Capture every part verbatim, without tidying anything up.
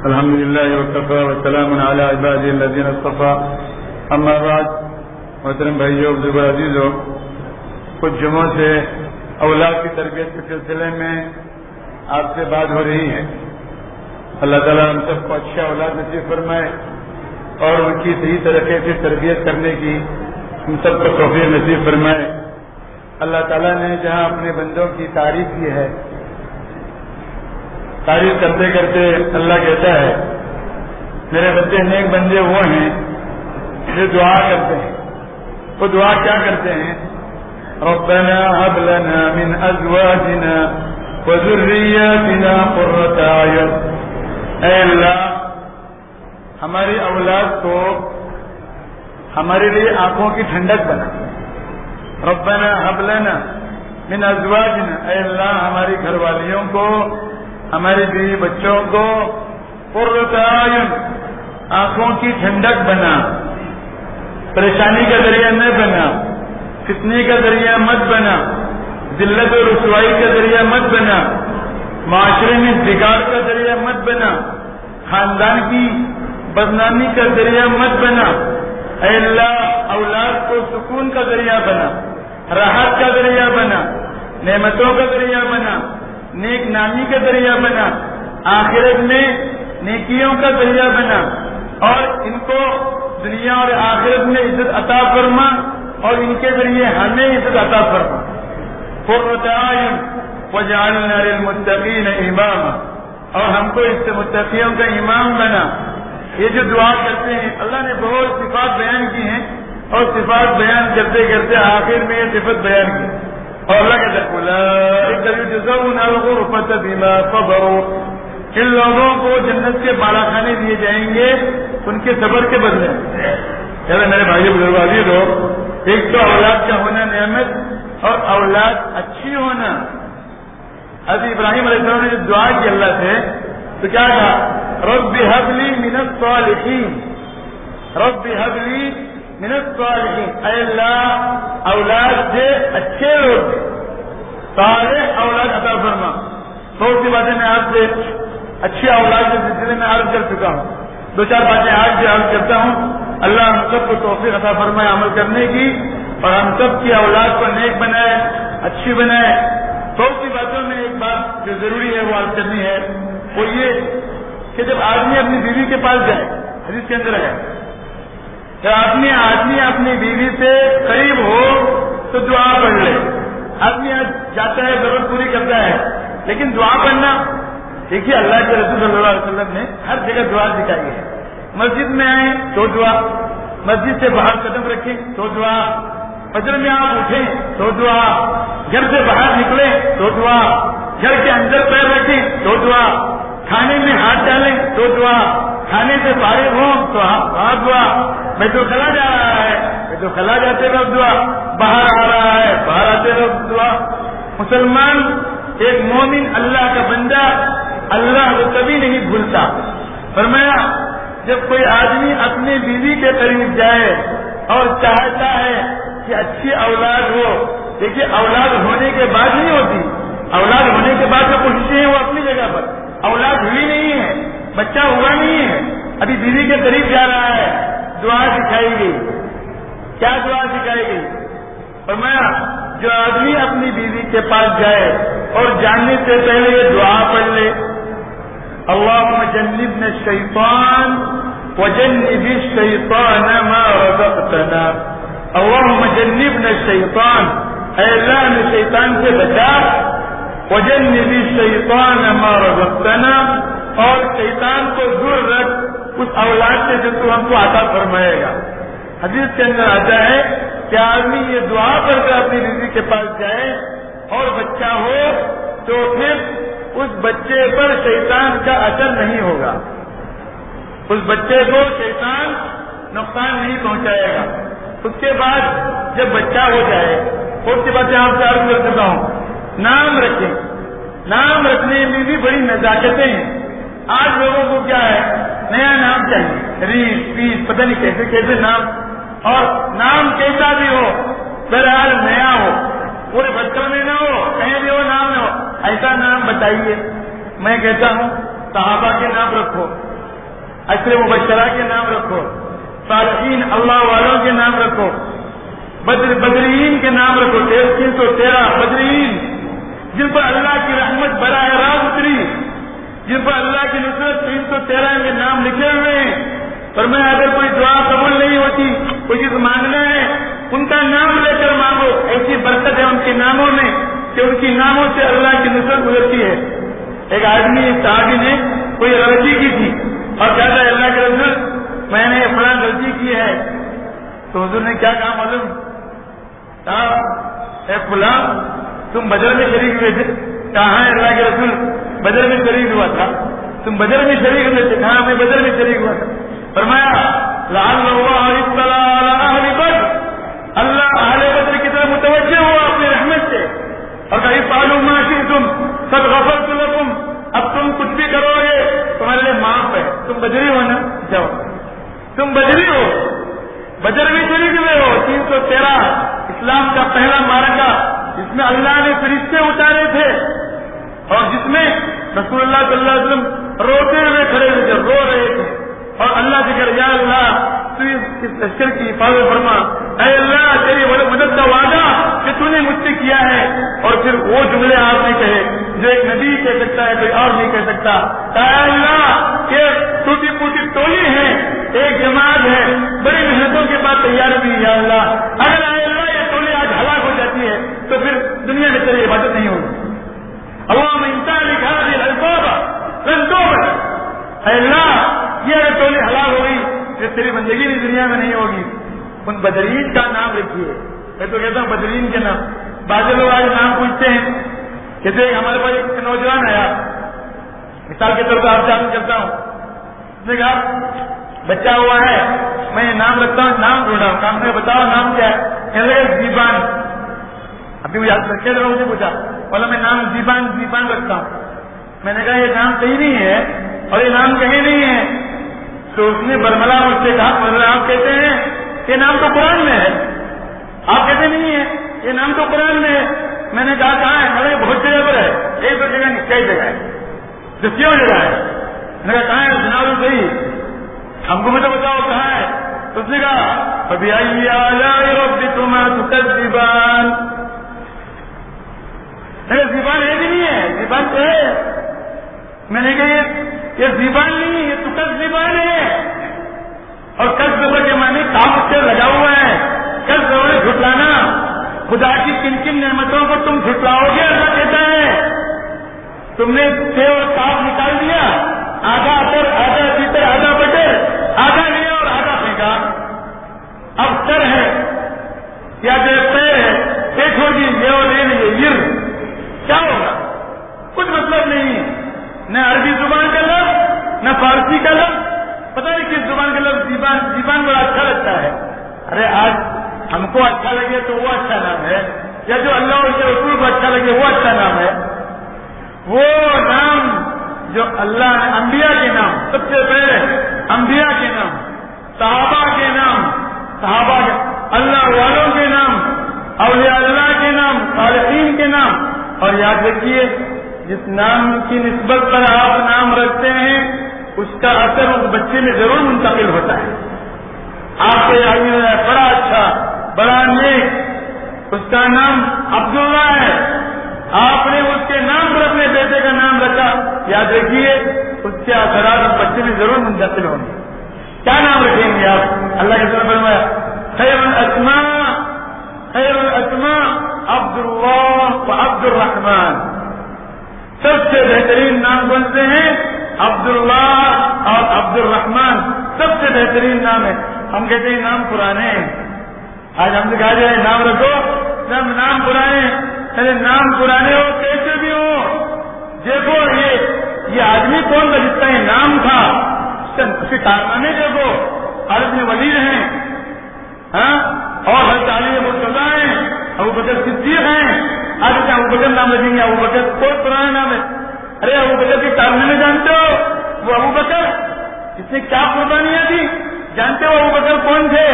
الحمد لله وكفى وسلام على عباده الذين اصطفى اما بعد. محترم بھائیو، بزرگ اور عزیزو، کچھ جمعوں سے اولاد کی تربیت کے سلسلے میں آپ سے بات ہو رہی ہے. اللہ تعالیٰ ہم سب کو اچھا اولاد نصیب فرمائے اور ان کی صحیح طریقے سے تربیت کرنے کی ہم سب کو توفیق نصیب فرمائے. اللہ تعالیٰ نے جہاں اپنے بندوں کی تعریف کی ہے، تعریف کرتے کرتے اللہ کہتا ہے میرے بندے نیک بندے وہ ہیں جو دعا کرتے ہیں. وہ دعا کیا کرتے ہیں؟ ربنا هب لنا من ازواجنا وذرياتنا قرة اعين. اے اللہ، ہماری اولاد کو ہمارے لیے آنکھوں کی ٹھنڈک بنا. ربنا هب لنا من ازواجنا، اے اللہ ہماری گھر والیوں کو، ہمارے بیوی بچوں کو قرۃ اعین، آنکھوں کی ٹھنڈک بنا. پریشانی کا ذریعہ نہ بنا، فتنے کا ذریعہ مت بنا، ذلت و رسوائی کا ذریعہ مت بنا، معاشرے میں بگاڑ کا ذریعہ مت بنا، خاندان کی بدنامی کا ذریعہ مت بنا. اے اللہ اولاد کو سکون کا ذریعہ بنا، راحت کا ذریعہ بنا، نعمتوں کا ذریعہ بنا، نیک نامی کا ذریعہ بنا، آخرت میں نیکیوں کا ذریعہ بنا، اور ان کو دنیا اور آخرت میں عزت عطا فرما اور ان کے ذریعے ہمیں عزت عطا فرما. قرۃ اعین وجعلنا للمتقین اماما، اور ہم کو اس سے متقیوں کا امام بنا. یہ جو دعا کرتے ہیں، اللہ نے بہت صفات بیان کی ہیں اور صفات بیان کرتے کرتے آخر میں یہ صفت بیان کی. اور اللہ کہتا ہے اولئک یجزون الغرفۃ بما صبروا، ان لوگوں کو جنت کے بالا خانے دیے جائیں گے ان کے صبر کے بدلے. چلے میرے بھائی بزرگ عزیز ہو، ایک تو اولاد کا ہونا نعمت اور اولاد اچھی ہونا. حضرت ابراہیم علیہ السلام نے جو دعا کی اللہ سے تو کیا کہا؟ رب هب لي من الصالحین، رب هب لي من الصالحین، اے اللہ اولاد سے اچھے لوگ صالح اولاد عطا فرما. بہت سی باتیں میں آپ سے اچھی اولاد کے سلسلے میں عرض کر چکا ہوں، دو چار باتیں آج بھی عرض کرتا ہوں. اللہ ہم سب کو توفیق عطا فرمائے عمل کرنے کی، اور ہم سب کی اولاد کو نیک بنائے، اچھی بنائے. بہت سی باتوں میں ایک بات جو ضروری ہے وہ عرض کرنی ہے، وہ یہ کہ جب آدمی اپنی بیوی کے پاس جائے، حدیث کے اندر ہے کہ آدمی آدمی اپنی بیوی سے قریب ہو تو دعا پڑھ لے. آدمی جاتا ہے، ضرورت پوری کرتا ہے، لیکن دعا پڑھنا، دیکھیے اللہ کے رسول صلی اللہ علیہ وسلم نے ہر جگہ دعا سکھائی ہے. مسجد میں آئیں تو دعا، مسجد سے باہر قدم رکھیں تو دعا، فجر میں آپ اٹھیں تو دعا، گھر سے باہر نکلیں تو دعا، گھر کے اندر پیر رکھیں تو دعا، کھانے میں ہاتھ ڈالیں تو دعا، کھانے سے فارغ ہوں تو ہاتھ دعا. میں تو کھلا جا رہا ہے، میں تو کھلا جاتے وقت دعا، باہر آ رہا ہے باہر آتے وقت دعا. مسلمان ایک مومن اللہ کا بندہ اللہ کو کبھی نہیں بھولتا. فرمایا جب کوئی آدمی اپنی بیوی کے قریب جائے اور چاہتا ہے کہ اچھی اولاد ہو، دیکھیے اولاد ہونے کے بعد نہیں ہوتی، اولاد ہونے کے بعد جو کوششیں ہیں وہ اپنی جگہ پر، اولاد ہوئی نہیں ہے، بچہ ہوا نہیں ہے، ابھی بیوی کے قریب جا رہا ہے، دعا سکھائی گئی. کیا دعا سکھائی گئی؟ فرمایا جو آدمی اپنی بیوی کے پاس جائے اور جانے سے پہلے یہ دعا پڑھ لے، اللہم جنبنا الشیطان وجنب الشیطان ما رزقتنا. اللہم جنبنا الشیطان، اے اللہ ہمیں شیطان سے بچا، وجنب الشیطان ما رزقتنا، اور شیطان کو دور رکھ اس اولاد سے جو تو ہم کو عطا فرمائے گا. حدیث کے اندر آتا ہے کہ آدمی یہ دعا کر کے اپنی بیوی کے پاس جائے اور بچہ ہو تو پھر اس بچے پر شیطان کا اثر نہیں ہوگا، اس بچے کو شیطان نقصان نہیں پہنچائے گا. اس کے بعد جب بچہ ہو جائے، اس کے بعد آپ سے عرض کر چکا ہوں، نام رکھیں. نام رکھنے میں بھی بڑی نزاکتیں ہیں. آج لوگوں کو کیا ہے، نیا نام چاہیے، ریس پیس پتہ نہیں کیسے کیسے نام، اور نام کیسا بھی ہو بہرحال نیا ہو، پورے بچوں میں نہ ہو، کہیں بھی ہو نام نہ ہو. ایسا نام بتائیے. میں کہتا ہوں صحابہ کے نام رکھو، عشر مبشرہ کے نام رکھو، صالحین اللہ والوں کے نام رکھو، بدر بدرین کے نام رکھو، تین سو تیرہ بدرین جن پر اللہ کی رحمت براہ راست اتری، جن پر اللہ کی نصرت تین سو تیرہ کے نام لکھے ہوئے ہیں۔ پر میں اگر کوئی دعا قبول نہیں ہوتی، کوئی چیز مانگنا ہے، ان کا نام لے کر مانگو، ایسی برکت ہے ان کے ناموں میں کہ ان کی ناموں سے اللہ کی نصرت گزرتی ہے۔ ایک آدمی ایک صحابی نے کوئی غلطی کی تھی اور کہتا ہے اللہ کے رسول میں نے فلاں غلطی کی ہے، تو حضور نے کیا کہا معلوم؟ کہا اے فلاں تم بدر میں شریک ہوئے تھے؟ کہا ہے اللہ کے رسول بدر میں شریک ہوا تھا۔ تم بدر میں شریک ہوئے تھے؟ کہا میں بدر میں شریک ہوا تھا۔ فرمایا لعل اللہ اطلع علی اہل بدر، اللہ اہل بدر کی طرف متوجہ ہوا اپنی رحمت سے اور کہا فعلوا ما شئتم قد غفرت لكم، اب تم کچھ بھی کرو گے تمہارے لیے معاف ہے۔ تم بدری ہو نا؟ جاؤ تم بدری ہو، بدر میں شریک ہوئے ہو۔ تین سو تیرہ اسلام کا پہلا معرکہ جس میں اللہ نے فرشتے اتارے تھے اور جس میں رسول اللہ صلی اللہ علیہ وسلم روتے ہوئے کھڑے ہوئے تھے، رو رہے تھے اور اللہ سے کہا یا اللہ تو اس لشکر کی حفاظت فرما، اے اللہ تیری مدد کا وعدہ کہ تو نے مجھ سے کیا ہے۔ اور پھر وہ جملے آپ نے کہے جو ایک نبی کہہ سکتا ہے کوئی اور نہیں کہہ سکتا، اے اللہ یہ ٹوٹی پوٹی ٹولی ہے، ایک جماعت ہے، بڑی محنتوں کے بعد تیار ہوئی، یا اللہ اگر اے اللہ یہ ٹولی آج ہلاک ہو جاتی ہے تو پھر دنیا میں تیری عبادت نہیں ہوگی۔ اللہم انسان لکھا دی الفاظ لندور، اے اللہ یہ اگر ٹولی ہلاک ہو گئی پھر تیری بندگی بھی دنیا میں نہیں ہوگی۔ ان بدرین کا نام لکھیے، میں تو کہتا ہوں بدرین کے نام۔ بعض لوگ آج نام پوچھتے ہیں، کہتے ہیں ہمارے پاس ایک نوجوان آیا، مثال کے طور پر آپ سے عرض کرتا ہوں، اس نے کہا بچہ ہوا ہے میں یہ نام رکھتا ہوں، نام ڈھونڈا ہوں، کام میں بتاؤ نام کیا ہے؟ کہنے لگے زیبان۔ ابھی وہ یاد رکھے لوگوں سے پوچھا، بولا میں نام زیبان زیبان رکھتا ہوں۔ میں نے کہا یہ نام صحیح نہیں ہے اور یہ نام کہیں نہیں ہے۔ تو اس نے برملا مجھ سے کہا برملا آپ کہتے ہیں یہ نام تو قرآن میں ہے، آپ کہتے نہیں ہے یہ نام تو قرآن میں ہے۔ میں نے کہا کہاں ہے؟ ہمارے بہت جگہ پر ہے، ایک دو جگہ نہیں کئی جگہ ہے، تو کیوں جگہ ہے؟ میں نے کہا کہاں ہے؟ سنا صحیح، ہم کو مجھے بتاؤ کہاں ہے؟ تو اس نے کہا فبأي آلاء ربكما تكذبان، زبان ہے بھی نہیں ہے، زبان تو ہے۔ میں نے کہا یہ زبان نہیں یہ تو کس زبان ہے، اور کس زبان کے معنی کام سے لگا ہوا ہے، کس زبان جھٹلانا، خدا کی کن کن نعمتوں کو تم جھٹلاؤ گے اللہ کہتا ہے۔ تم نے سے اور کاف نکال دیا، آدھا اثر آدھا تیتر آدھا بٹر، آدھا لیا اور آدھا پھینکا، اب سر ہے یا جو پیر ہے یہ چھوڑ دیجیے اور لے لیجیے، یر کیا ہوگا؟ کچھ مطلب نہیں، نہ عربی زبان کا لفظ نہ فارسی کا لفظ، پتہ نہیں کس زبان کا لفظ زبان زبان بڑا اچھا لگتا ہے۔ ارے آج ہم کو اچھا لگے تو وہ اچھا نام ہے، یا جو اللہ اور اس کے رسول کو اچھا لگے وہ اچھا نام ہے۔ وہ نام جو اللہ نے انبیاء کے نام، سب سے پہلے انبیاء کے نام، صحابہ کے نام، صحابہ کے اللہ والوں کے نام، اولیاء اللہ کے نام، صالحین کے نام، اور یاد رکھیے جس نام کی نسبت پر آپ نام رکھتے ہیں اس کا اثر اس بچے میں ضرور منتقل ہوتا ہے۔ آپ کے آدمی بڑا اچھا بڑا نیک، اس کا نام عبداللہ ہے، آپ نے اس کے نام پر اپنے بیٹے کا نام رکھا، یاد رکھیے اس کے اثرات اس بچے میں ضرور منتقل ہوں گے۔ کیا نام رکھیں گے آپ؟ اللہ کے طرف فرمایا خیر الاسماء خیر الاسماء عبد اللہ و عبد الرحمن، سب سے بہترین نام کون سے ہیں؟ عبداللہ اور عبد الرحمن، سب سے بہترین نام ہے۔ ہم کہتے ہیں نام پرانے ہیں، آج ہم سے کہا جائے نام رکھو، سب نام پرانے، ارے نام پرانے ہو کیسے بھی ہو، دیکھو یہ یہ آدمی کون تھا جس کا یہ نام تھا، اس کے کارنامے دیکھو، عرب میں وزیر ہیں، ہاں اور ہر تعلیم مرتضیٰ ہیں، ابو بکر صدیق ہیں، آج کیا ابو بکر نام رکھیں گے؟ ابو بکر کوئی پرانا نام ہے؟ ارے ابو بکر کے کارنامے جانتے ہو؟ وہ ابو بکر جس نے کیا قربانیاں دی، جانتے ہو ابو بکر کون تھے؟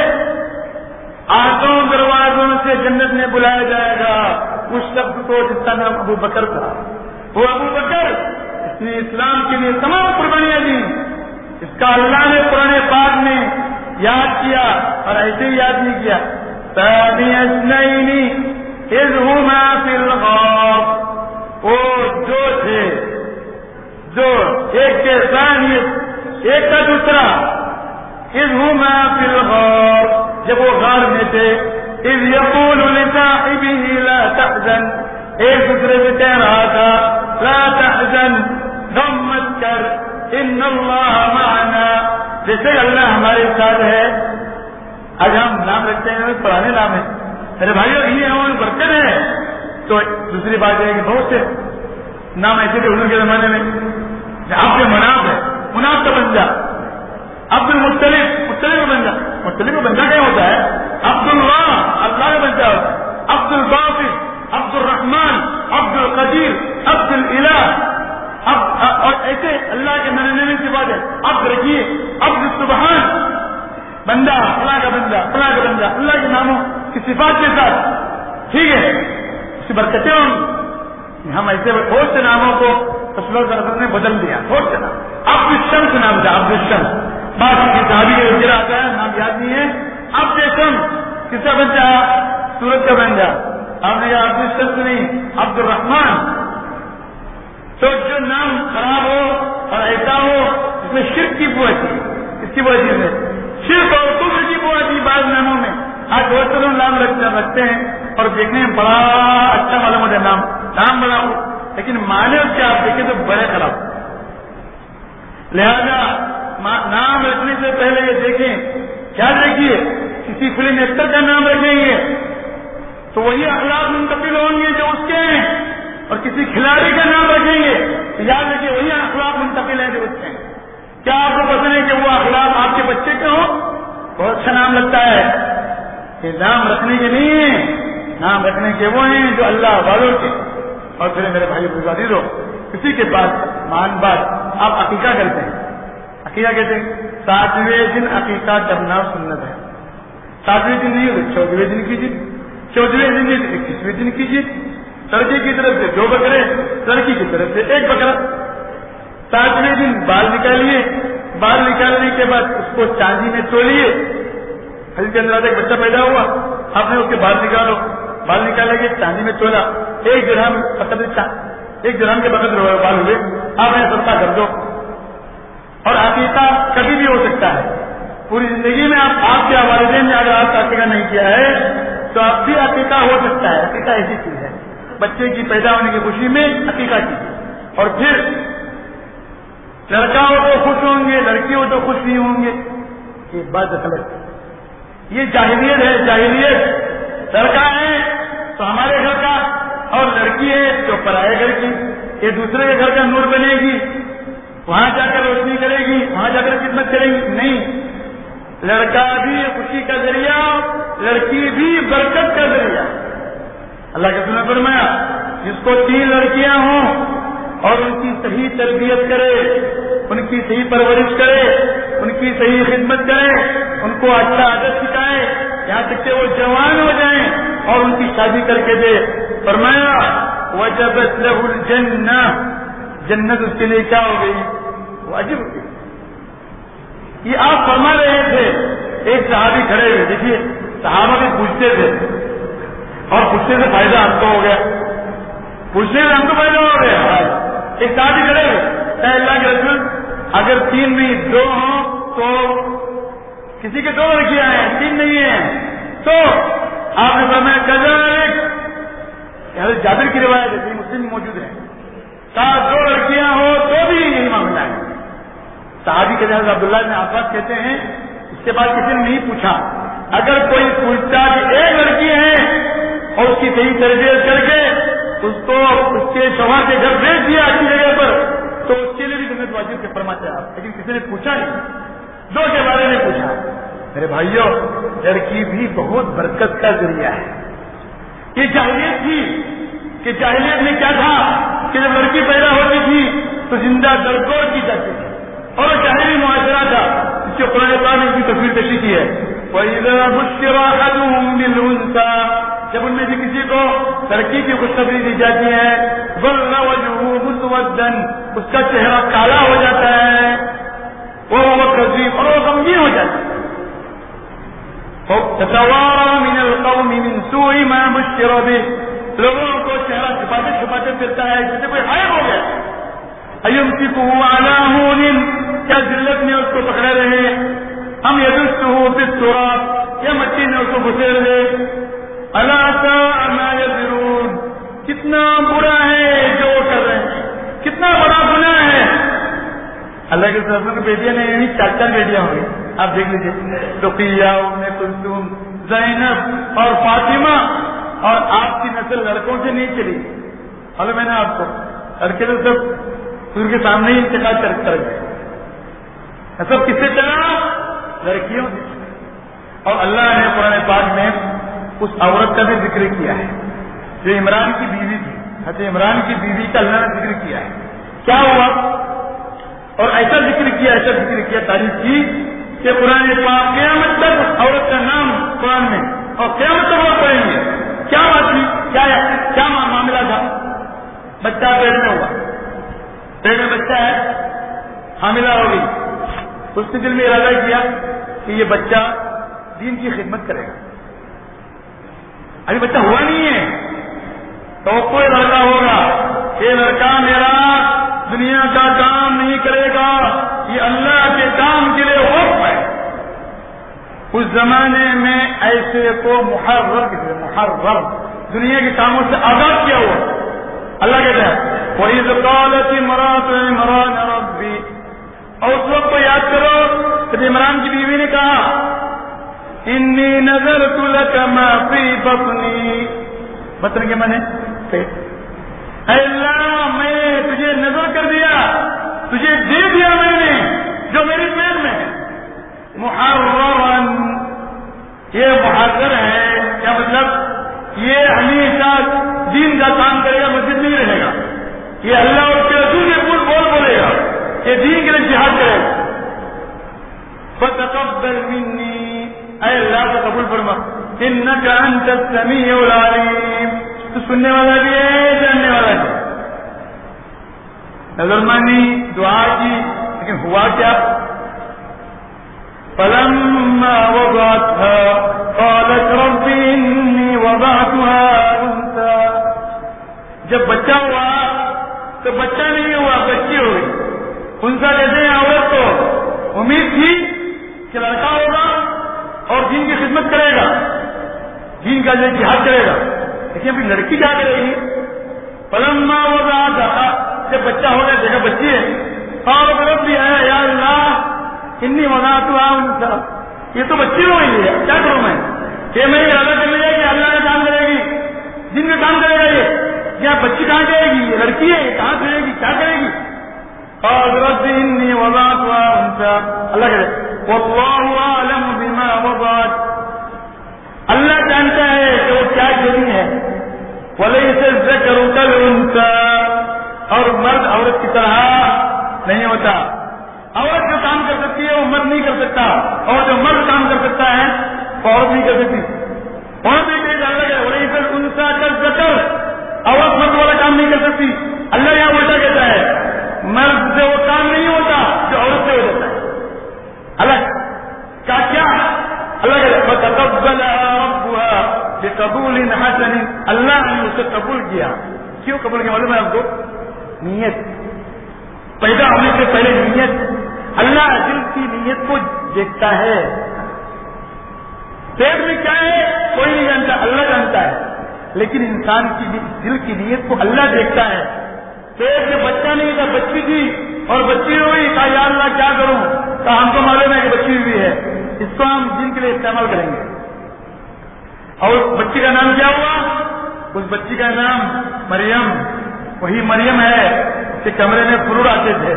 آٹھوں دروازوں سے جنت میں بلایا جائے گا اس شخص کو جس کا نام ابو بکر تھا۔ وہ ابو بکر اس نے اسلام کے لیے تمام قربانیاں دی، اس کا اللہ نے قرآن پاک میں یاد کیا اور ایسے ہی یاد نہیں کیا. ثانی اثنین اذ ہما فی الغار، وہ جو تھے جو ایک کے ثانی ایک کا دوسرا، اذ ہما فی الغار جب وہ غار میں تھے، اذ یقول لصاحبہ لا تحزن ایک دوسرے سے کہہ رہا تھا لا تحزن غم مت کر، ان اللہ معنا جیسے اللہ ہمارے ساتھ ہے. آج ہم نام رکھتے ہیں پرانے نام ہیں میرے بھائیوں، یہ ہم برکت ہے. تو دوسری بات یہ کہ بہت سے نام ایسے تھے حضور کے زمانے میں. آپ کے مناف ہے، مناف کا بنجا عبد المطلب، مطلب کا بنجا، مطلب کا بنجا کیا ہوتا ہے؟ عبد اللہ، اللہ کا بنجا ہوتا ہے. عبد الباسط، عبد الرحمان، عبد القدیر، عبد الالہ، اب اور ایسے اللہ کے ننانوے صفات ہے. اب رکھیے عبد السبحان، بندہ اللہ کا بندہ، اللہ کا بندہ، اللہ کے ناموں کی صفات کے ساتھ. ٹھیک ہے، اس کی برکتیں ہوں. ہم ایسے بہت سے ناموں کو رسول اللہ صلی اللہ علیہ وسلم نے بدل دیا. بہت سے نام، عبد الشمس نام تھا، عبد الشمس. بعض کی صحابی کا ذکر آتا ہے، نام یاد نہیں ہے. عبد الشمس کس کا بن جا؟ سورج کا بن جا. آپ نے کہا عبد الشمس نہیں، عبد الرحمان. تو جو نام خراب ہو اور ایسا ہو اس میں شرک کی بو آتی ہے، اس کی وجہ سے شرک اور کفر کی بو آتی ہے بعض ناموں میں. آج بہت سے لوگ نام رکھتے ہیں اور دیکھنے میں بڑا اچھا معلوم ہوتا ہے، نام نام بڑا ہو لیکن معنی اس کے آپ دیکھیں تو بڑے خراب. لہذا نام رکھنے سے پہلے یہ دیکھیں، کیا دیکھیے کسی فلم ایکٹر کا نام رکھیں گے تو وہی اخلاق منتقل ہوں گے جو اس کے ہیں، اور کسی کھلاڑی کا نام رکھیں گے یاد رکھیے وہی اخلاق منتقل ہیں جو اس کے ہیں. کیا آپ کو پسند ہے کہ وہ اخلاق آپ کے بچے کے ہوں؟ بہت اچھا نام لگتا ہے. یہ نام رکھنے کے نہیں ہیں، نام رکھنے کے وہ ہیں جو اللہ والوں کے. اور پھر میرے بھائی بزرگ ہو کسی کے پاس مان بات آپ عقیقہ کرتے ہیں، عقیقہ کہتے ہیں ساتویں دن عقیقہ کرنا سنت ہے. ساتویں دن نہیں ہوگی، چودہویں دن کیجیے، چودہویں دن نہیں اکیسویں دن کیجیے. لڑکے کی طرف سے دو بکرے، لڑکی کی طرف سے ایک بکرا. ساتویں دن بال نکالیے، بال نکالنے کے بعد اس کو چاندی میں تولیے. حدیث کے اندر ایک بچہ پیدا ہوا، آپ نے اس کے بال نکالو، بال نکالے کے چاندی میں تولا، ایک درہم ایک درہم کے بقدر بال ہوئے، آپ نے صدقہ کر دو. اور عقیقہ کبھی بھی ہو سکتا ہے پوری زندگی میں. آپ آپ کے والدین نے اگر آپ کا عقیقہ نہیں کیا ہے تو آپ بھی عقیقہ ہو سکتا ہے. عقیقہ ایسی چیز ہے، بچے کی پیدا ہونے کی خوشی میں عقیقہ کی. اور پھر لڑکا ہو تو خوش ہوں گے، لڑکی ہو تو خوش نہیں ہوں گے. یہ بات غلط، یہ جاہلیت ہے. جاہلیت لڑکا ہے تو ہمارے گھر کا اور لڑکی ہے تو پرائے گھر کی. یہ دوسرے کے گھر کا نور بنے گی، وہاں جا کر روشنی کرے گی، وہاں جا کر خدمت کرے گی. نہیں، لڑکا بھی خوشی کا ذریعہ، لڑکی بھی برکت کا ذریعہ. اللہ کے رسول نے فرمایا جس کو تین لڑکیاں ہوں اور ان کی صحیح تربیت کرے، ان کی صحیح پرورش کرے، ان کی صحیح خدمت کرے، ان کو اچھا عادت سکھائے یہاں تک کہ وہ جوان ہو جائیں اور ان کی شادی کر کے دے. فرمایا وجبت لہ الجنہ، جنت اس کے لیے کیا ہو گئی؟ واجب ہو گئی. یہ آپ فرما رہے تھے. ایک صحابی کھڑے ہوئے، دیکھیے صحابہ بھی پوچھتے تھے اور پوچھنے سے فائدہ ہم کو ہو گیا، پوچھنے سے ہم کو فائدہ ہو گیا. ایک صحابی کھڑے ہوئے، اے اللہ کے رسول اگر تین نہیں دو ہوں تو کسی کے دو لڑکیاں ہیں تین نہیں ہیں تو آپ نے فرمایا کذالک، حضرت جابر کی روایت ہے، مسلم میں موجود ہے، کہا دو لڑکیاں ہو تو بھی یہی معاملہ ہے. صحابی کے حضرت عبداللہ بن عباس کہتے ہیں اس کے بعد کسی نے نہیں پوچھا. اگر کوئی پوچھتا کہ ایک لڑکی ہے اور اس کی صحیح تربیت کر کے اس کو اس کے شوہر کے گھر بھیج دیا اچھی جگہ پر تو اس کے لیے بھی جنت واجب کے فرماتے ہیں آپ. لیکن کسی نے پوچھا نہیں، دو کے بارے میں پوچھا. میرے بھائیوں لڑکی بھی بہت برکت کا ذریعہ ہے. یہ جاہلیت تھی کہ جاہلیت میں کیا تھا کہ جب لڑکی پیدا ہوتی تھی تو زندہ درگور کی جاتی تھی اور جاہلی معاشرہ تھا جس کے قرآن پاک نے اس کی تصویر کشی کی ہے. وَإِذَا بُشِّرَ أَحَدُهُم بِالْأُنثَىٰ، جب ان میں سے کسی کو لڑکی کی خوشخبری دی جاتی ہے ظَلَّ وَجْهُهُ مُسْوَدًّا، اس کا چہرہ کالا ہو جاتا ہے، وَهُوَ تتوارى من القوم من سوء ما بشر به، لوگوں کو چہرہ چھپاتے چھپاتے پھرتا ہے جیسے کوئی غائب ہو گیا. ایمسکہ علی ہون، کیا ذلت میں اس کو پکڑے رہے، ام یدسہ فی التراب، یا مٹی میں اس کو گھسیڑ دے. الا ساء ما یزرون، کتنا برا ہے جو وہ کر رہے ہیں، کتنا بڑا گناہ ہے. اللہ کے رسول کی بیٹیاں نے یعنی چار چار بیٹیاں ہوں گی، آپ دیکھ لیجیے، رقیہ، ام کلثوم، زینب اور فاطمہ. اور آپ کی نسل لڑکوں سے نہیں چلی. اور میں نے آپ کو لڑکے تو سب سور کے سامنے ہی انتقال کر کر گئے. سب کس سے چلا؟ لڑکیوں سے. اور اللہ نے قرآن پاک میں اس عورت کا بھی ذکر کیا ہے جو عمران کی بیوی تھی. حضرت عمران کی بیوی کا اللہ نے ذکر کیا ہے. کیا ہوا؟ اور ایسا ذکر کیا ایسا ذکر کیا تعریف کی کہ قرآن پاک قیامت تک اس عورت کا نام قرآن میں اور قیامت تک وہ پڑھیں گے. کیا بات تھی؟ کیا کیا معاملہ تھا؟ بچہ پیٹ میں ہوا، پیٹ میں بچہ ہے، حاملہ ہو گئی. اس نے دل میں ارادہ کیا کہ یہ بچہ دین کی خدمت کرے گا. ابھی بچہ ہوا نہیں ہے تو کوئی لڑکا ہوگا، یہ لڑکا میرا دنیا کا کام نہیں کرے گا، یہ اللہ کے کام کے لیے وقف ہے. اس زمانے میں ایسے کو محرر محرر دنیا کے کاموں سے آزاد کیا ہوا. اللہ کہتا ہے وَإِذْ قَالَتِ امْرَأَتُ عِمْرَانَ رَبِّ، اور اس وقت کو یاد کرو کہ عمران کی بیوی نے کہا انی نذرت لک ما فی بطنی، بطن کے معنی پیٹ. اے اللہ میں تجھے نظر کر دیا، تجھے دے دیا میں نے جو میرے پیٹ میں ہے. محررن، یہ محرر ہے، کیا مطلب؟ یہ ہمیشہ دین کا کام کرے گا، مسجد نہیں رہے گا. یہ اللہ اور اس کے رسول کے پور بول بولے گا، یہ دین کے لیے جہاد کرے گا. فتقبل منی، اے اللہ کو قبول فرما، انک انت السمیع العلیم، تو سننے والا بھی ہے جاننے والا بھی. نظر مانی، دعا کی، لیکن ہوا کیا؟ فلما وضعتها قالت رب انی وضعتها انثى، جب بچہ ہوا تو بچہ نہیں ہوا، بچی ہو گئی. انثى کہتے ہیں عورت کو. امید تھی کہ لڑکا ہوگا اور دین کی خدمت کرے گا، دین کا لیے جہاد کرے گا، لیکن ابھی لڑکی کیا کرے گی؟ فلما وضعتها، جب بچہ ہو گیا دیکھا بچی ہے، قالت رب یا اللہ انی وضعتها انثى، یہ تو بچی ہو گئی ہے، کیا کروں میں؟ کہ میں ارادہ کر لیا کہ اللہ کا کام کرے گی، دن کا کام کرے گا. یہ یا بچی کہاں کرے گی؟ یہ لڑکی ہے، کہاں کرے گی، کیا کرے گی؟ قال رب انی وضعتها انثى، اللہ کہے واللہ اعلم بما وضعت، اللہ جانتا ہے کہ وہ کیا جنی ہے. ولیس الذکر کالانثى، اور مرد عورت کی طرح نہیں ہوتا. عورت جو کام کر سکتی ہے وہ مرد نہیں کر سکتا، اور جو مرد کام کر سکتا ہے وہ عورت نہیں کر سکتی. عورت بھی کہیں جان لگے ولیس الانثى کالذکر، عورت مرد والا کام نہیں کر سکتی. اللہ یہاں الٹا کہتا ہے مرد سے وہ کام نہیں ہوتا جو عورت سے ہو جاتا ہے. اللہ کا کیا؟ اللہ کہتا ہے فتقبلها ربها بقبول حسن، اللہ نے اسے قبول کیا. کیوں قبول کیا معلوم ہے آپ کو؟ نیت، پیدا ہونے سے پہلے نیت. اللہ دل کی نیت کو دیکھتا ہے. پیٹ میں کیا ہے کوئی نہیں جانتا، اللہ جانتا ہے، لیکن انسان کی دل کی نیت کو اللہ دیکھتا ہے. پیٹ میں بچہ نہیں تھا، بچی تھی اور بچی ہوئی، کہا یا اللہ کیا کروں؟ کہا ہم کو معلوم ہے کہ بچی ہوئی ہے، اس کو ہم دین کے لیے استعمال کریں گے. اور اس بچی کا نام کیا ہوا؟ اس بچی کا نام مریم. وہی مریم ہے کہ کمرے میں فروٹ آتے تھے،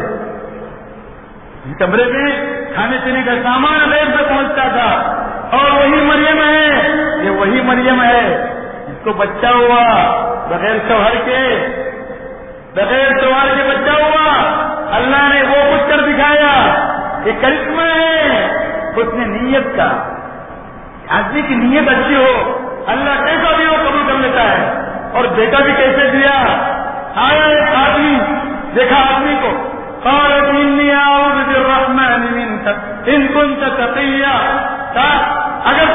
کمرے میں کھانے پینے کا سامان دیر سے پہنچتا تھا، اور وہی مریم ہے، یہ وہی مریم ہے جس کو بچہ ہوا بغیر شوہر کے، بغیر شوہر کے بچہ ہوا. اللہ نے وہ کچھ کر دکھایا، یہ کرشمہ ہے اس نے نیت کا. آدمی کی نیت اچھی ہو اللہ کیسا بھی وہ قبول کر لیتا ہے. اور بیٹا بھی کیسے دیا؟ آیا ایک آدمی، دیکھا آدمی کو، قال انی اعوذ بالرحمن منک ان کنت تقیا، اگر تم متقی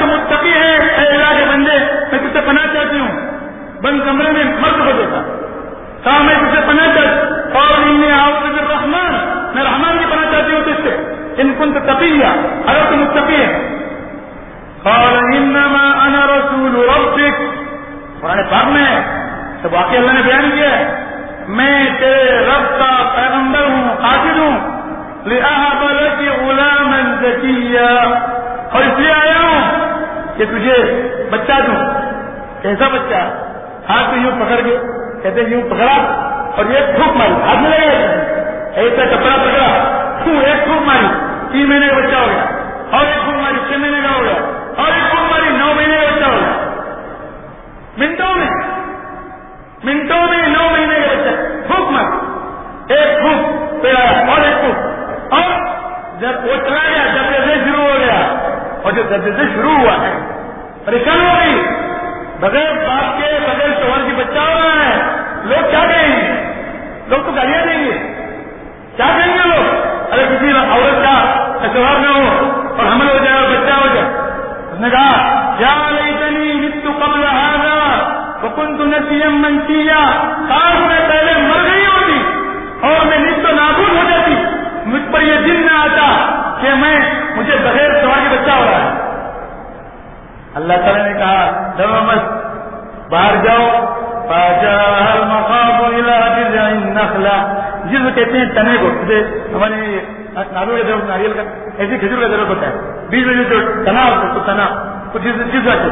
مانگتی ہے اے اللہ کے بندے میں تجھ سے پناہ چاہتی ہوں، بند کمرے میں مرد کو دیتا کہا میں تجھ سے پناہ چاہتی اور انہیں آؤ تجھے رحمان، میں رحمان کی پناہ چاہتی ہوں تجھ سے ان كنت تقيا، اگر تم متقی ہے۔ قال انما انا رسول ربك، قرآن پاک میں تو واقعی اللہ نے بیان کیا ہے میں تیرے رب کا پیغمبر ہوں، قاصد ہوں، لأهب لك غلاما زكيا، اور اس لیے آیا ہوں کہ تجھے بچہ دوں۔ کیسا بچہ؟ ہاتھ میں یوں پکڑ کے کہتے یوں پکڑا اور یہ پھونک ماری، ہاتھ میں لگے ایسا کپڑا پکڑا ایک پھونک ماری تین مہینے کا بچہ ہو گیا، اور ایک پھونک ماری چھ مہینے کا ہو گیا، اور ایک پھونک ماری نو مہینے کا بچہ ہو گیا۔ منٹوں میں منٹوں میں نو مہینے کا بچہ پھونک ماری، ایک پھونک پھر آیا اور ایک پھونک، اور جب وہ چلا گیا جب سے شروع ہو گیا، اور جو درد سے شروع ہوا ہے پریشان ہو گئی، بغیر باپ کے بغیر شوہر کی بچہ ہو رہا ہے، لوگ کیا کہیں گے؟ لوگ تو گالیاں دیں گے، کیا کہیں گے لوگ؟ ارے کسی عورت کا شوہر نہ ہو اور حمل ہو جائے اور بچہ ہو جائے۔ اس نے کہا یا لیتنی مت قبل ھذا وکنت نسیا منسیا، کاش میں پہلے مر گئی ہوتی اور میں نصف و نابود ہو جاتی، مجھ پر یہ دن نہ آتا کہ میں مجھے بغیر شوہر کی بچہ ہو رہا ہے۔ اللہ تعالیٰ نے کہا ڈرو مت، باہر جاؤ، فجاء المخاض الى جذع النخلہ، جذع کہتے ہیں تنے کو، جیسے ہمارے نارو کا درخت ناریل کا ایسے کھجور کا درخت ہوتا ہے، بیچ میں جو تنا ہوتا ہے تو تنا کچھ جذع سے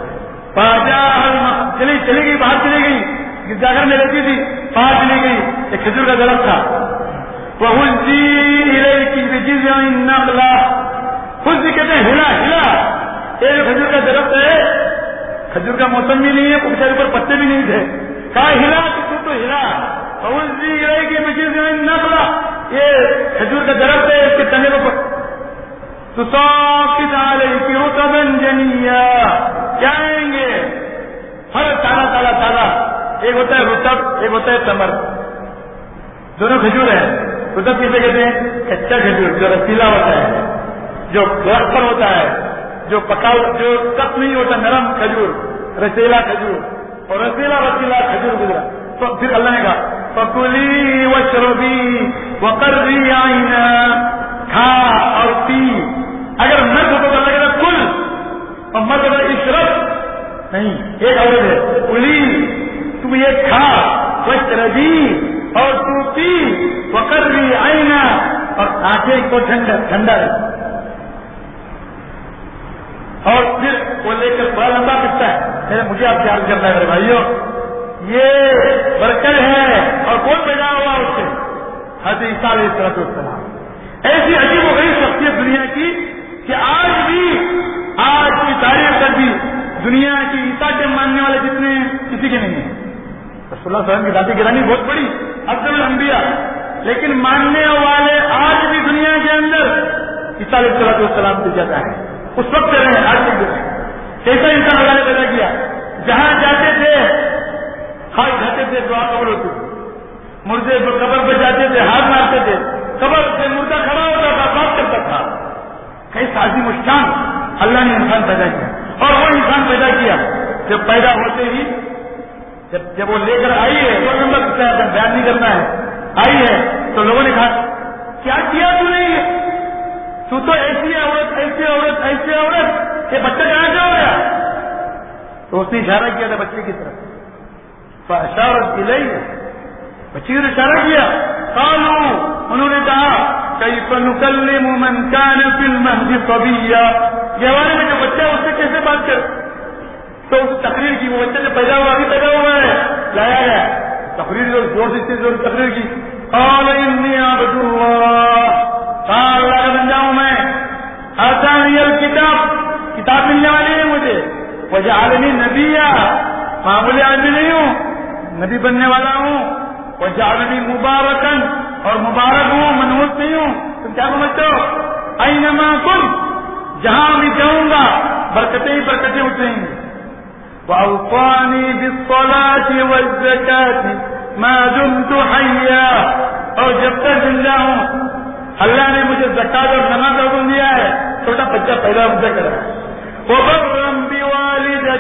فجاء چلی چلی گئی باہر چلی گئی، جا کر میں رہتی تھی باہر چلی گئی، ایک کھجور کا درخت تھا، وہزی الیک بجذع النخلہ، خود کہتے ہیں ہلا ہلا، یہ جو کھجور کا درخت ہے کھجور کا موسم بھی نہیں ہے، بیچارے پر پتے بھی نہیں تھے، کہا ہلا تو تو ہلا، وہزی الیک بجذع النخلہ، یہ کھجور کا درخت ہے، اس کے تنے کو تساقط علیک رطبا جنیا، کیا آئیں گے ہر تالا تالا تالا، ایک ہوتا ہے رطب ایک ہوتا ہے تمر، دونوں کھجور ہیں۔ رطب کسے کہتے ہیں؟ کچا کھجور جو رسیلا ہوتا ہے، جو درخت پر ہوتا ہے، جو پکا جو سخت نہیں ہوتا، نرم کھجور، رسیلا کھجور، اور رسیلا رسیلا کھجور گزرا۔ تو پھر اللہ نے کہا فَكُلِي وَاشْرَبِي وَقَرِّي عَيْنًا، کھا اور پی، اگر مرد ہو تو اللہ کہتا کل، اور مرد اگر اشرب نہیں، ایک عورت ہے کلی تم یہ کھا، واشربی اور تو پی، وَقَرِّي عَيْنًا اور آنکھیں کو ٹھنڈا ٹھنڈا ہے۔ اور پھر وہ لے کر بڑا لمبا قصہ ہے، مجھے آپ یاد کرنا ہے میرے بھائیوں، یہ برکت ہے اور کون پیدا ہوا اس سے؟ حضرت عیسیٰ علیہ السلام، ایسی عجیب و غریب شخصیت دنیا کی کہ آج بھی آج کی تاریخ تک بھی دنیا کی عیسیٰ کے ماننے والے جتنے کسی کے نہیں ہیں۔ رسول اللہ صلی اللہ علیہ وسلم کی ذات گرانی بہت بڑی، افضل الانبیاء، لیکن ماننے والے آج بھی دنیا کے اندر عیسیٰ علیہ السلام سے زیادہ ہے، اس وقت سے رہے آج تک دنیا۔ کیسا انسان اللہ نے پیدا کیا؟ جہاں جاتے تھے ہاتھ کھاتے تھے دعا قبول ہوتی، مردے قبر پہ جاتے تھے ہاتھ مارتے تھے، قبر سے مردہ کھڑا ہوتا تھا بات کرتا تھا۔ کیسا عظیم الشان اللہ نے انسان پیدا کیا، اور وہ انسان پیدا کیا جب پیدا ہوتے ہی جب جب وہ لے کر آئی ہے وہ نمبر بیان نہیں کرنا ہے، آئی ہے تو لوگوں نے کہا کیا کیا تو نہیں ہے، تو تو ایسی عورت ایسی عورت ایسی عورت، یہ بچہ کہاں سے ہو گیا؟ تو اس نے اشارہ کیا تھا بچے کی طرف، فاشارت الیہ، بچے نے اشارہ کیا، قالوا انہوں نے کہا کیف نکلم من کان فی المہد صبیا، جوانی میں جو بچہ اس سے کیسے بات کر؟ تو اس تقریر کی، وہ بچہ جو پیدا ہوا ابھی پیدا ہوا ہے لایا گیا، تقریر جو زور سے زور تقریر کی، قال انی عبد اللہ، قال اللہ کا بندہ ہوں میں، آتانی الکتاب، کتاب ملنے والی ہے مجھے، وجعلنی نبیا، معمولی آدمی نہیں ہوں، نبی بننے والا ہوں، وجعلنی مبارکن، اور مبارک ہوں، منحوس نہیں ہوں۔ تم کیا سمجھتے ہو؟ اینما کن، جہاں بھی جاؤں گا برکتیں ہی برکتیں اٹھیں گی۔ وأوصاني بالصلاة والزكاة ما دمت حيا، اور جب تک زندہ ہوں اللہ نے مجھے زکات اور نماز کا حکم دیا ہے، چھوٹا بچہ پیدا مجھے کرا ہے۔ وبرا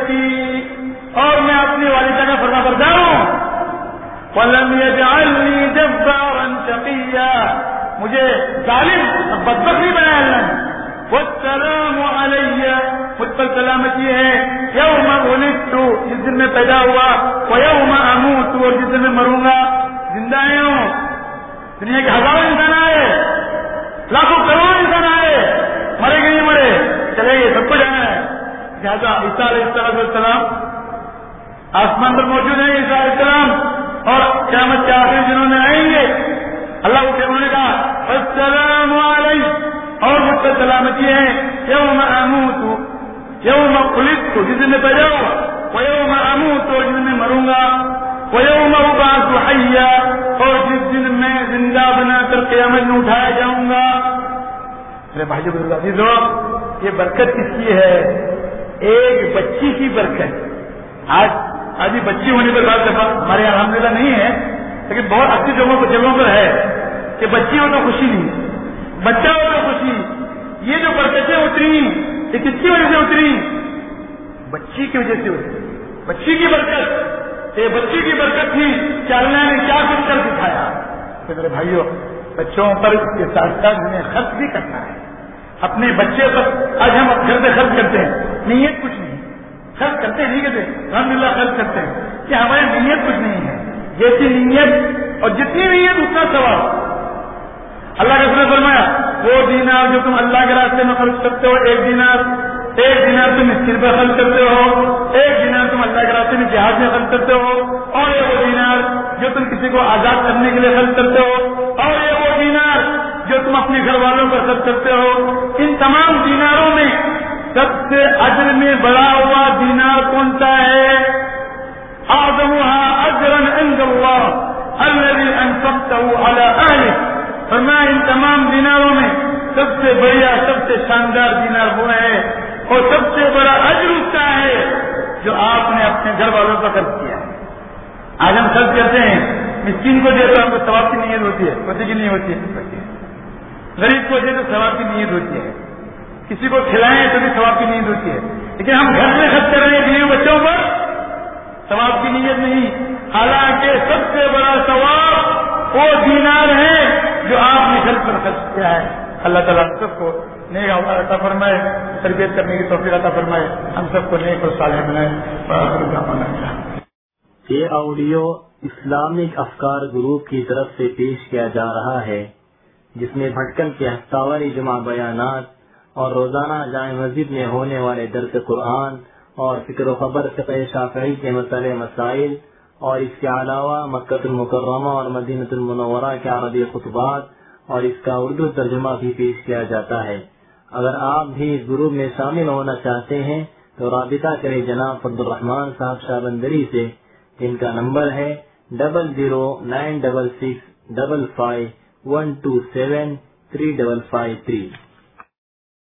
والدتی، اور میں اپنی والدہ کا فرما بردار ہوں. وَلَمْ يَجْعَلْنِي جَبَّارًا شَقِيًّا، مجھے ظالم اور بدبخت نہیں بنایا اللہ نے. وَالسَّلَامُ عَلَيَّ، مجھ پر سلامتی ہے یوم ولدت، جس دن میں پیدا ہوا، وَيَوْمَ أَمُوتُ، اور جس دن میں مروں گا. زندہ ہوں، دنیا کے ہزاروں انسان آئے، لاکھوں کروڑوں انسان آئے، مرے کہ نہیں مرے، چلے گئے، سب کو جانا ہے. لہٰذا عیسیٰ علیہ السلام آسمان پر موجود ہیں، عیسیٰ علیہ السلام، اور قیامت کے آخری دنوں میں آئیں گے. اللہ کو انہوں نے کہا السلام علیہ، اور مجھ پر سلامتی ہے یوم اموت، یوم خلقت، جس دن میں پیدا ہوا، ویوم اموت، اور جس دن میں مروں گا، ویوم ابعث حیا، اور جس دن میں زندہ بنا کر قیامت میں اٹھایا جاؤں گا. میرے بھائیو بزرگ عزیزو، یہ برکت کس کی ہے؟ ایک بچی کی برکت. آج آج بچی ہونے پر بات دفعہ ہمارے یہاں الحمدللہ نہیں ہے، لیکن بہت اچھی جگہوں پر جگہوں پر ہے کہ بچی ہو تو خوشی نہیں، بچہ ہو تو خوشی. یہ جو برکتیں اتری یہ کس کی وجہ سے اتری؟ بچی کی وجہ سے اتری. بچی کی برکت، یہ بچی کی برکت تھی کہ اللہ نے کیا کچھ کر دکھایا. تو میرے بھائیوں، بچوں پر اس کے ساتھ ساتھ ہمیں خرچ بھی کرنا ہے. اپنے بچے پر آج ہم گھر سے خرچ کرتے ہیں، نیت کچھ نہیں، خرچ کرتے ہیں نہیں کہتے الحمدللہ خرچ کرتے ہیں کہ ہماری نیت کچھ نہیں ہے. جیسی نیت اور جتنی نیت اتنا ثواب. اللہ کے رسول نے فرمایا وہ دینار جو تم اللہ کے راستے میں خرچ کرتے ہو، ایک دینار ایک دینار تم مسکین پر خرچ کرتے ہو، ایک دینار تم اللہ کے راستے میں جہاد میں خرچ کرتے ہو، اور یہ وہ دینار جو تم کسی کو آزاد کرنے کے لیے خرچ کرتے ہو، اور یہ وہ دینار جو تم اپنے گھر والوں پر خرچ کرتے ہو. ان تمام دیناروں میں سب سے اجر میں بڑا ہوا دینار کون سا ہے؟ اعظمها اجرا عند اللہ الذي انفقته على اهله. فرمایا ان تمام دیناروں میں سب سے بڑھیا، سب سے شاندار دینار وہ ہے، اور سب سے بڑا اجر اس کا ہے جو آپ نے اپنے گھر والوں پر خرچ کیا ہے. آج ہم خرچ کرتے ہیں، مسکین کو دے تو ہم کو ثواب کی نیت ہوتی ہے، ہوتی کی نہیں ہوتی ہے. غریب کو دے تو ثواب کی نیت ہوتی ہے، کسی کو کھلائیں تو بھی ثواب کی نیت ہوتی ہے. لیکن ہم گھر میں خرچ کر رہے ہیں بیوی بچوں پر، ثواب کی نیت نہیں. حالانکہ سب سے بڑا ثواب وہ دینار ہے جو آپ نے گھر پر خرچ کیا ہے. اللہ تعالیٰ سب کو نیک اعمال عطا فرمائے، تربیت کرنے کی توفیق عطا فرمائے، ہم سب کو نیک اور صالح بنائے. یہ آڈیو اسلامک افکار گروپ کی طرف سے پیش کیا جا رہا ہے، جس میں بھٹکل کے ہفتہ واری جمعہ بیانات اور روزانہ جامع مسجد میں ہونے والے درس قرآن اور فکر و خبر فقہ شافعی کے مسئلے مسائل، اور اس کے علاوہ مکہ المکرمہ اور مدینہ المنورہ کے عربی خطبات اور اس کا اردو ترجمہ بھی پیش کیا جاتا ہے. اگر آپ بھی اس گروپ میں شامل ہونا چاہتے ہیں تو رابطہ کریں جناب فضل الرحمان صاحب شاہ بندری سے، جن کا نمبر ہے double zero nine double six double five one two seven three double five three.